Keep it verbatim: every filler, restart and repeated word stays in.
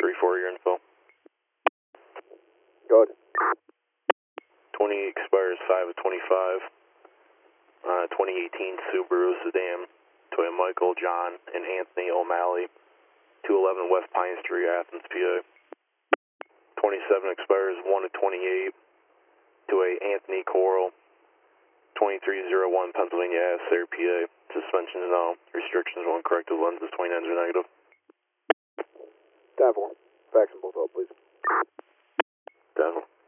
three four, your info. Go ahead. twenty expires five of twenty-five. Uh, twenty eighteen Subaru sedan to a Michael, John, and Anthony O'Malley, two eleven West Pine Street, Athens, P A. twenty-seven expires one of twenty-eight to a Anthony Coral, twenty-three oh one Pennsylvania Ave, Sayre, P A. Suspension is no. Restrictions will incorrect. Lenses twenty-nines are negative. ten four. Fax them both out, please. ten four.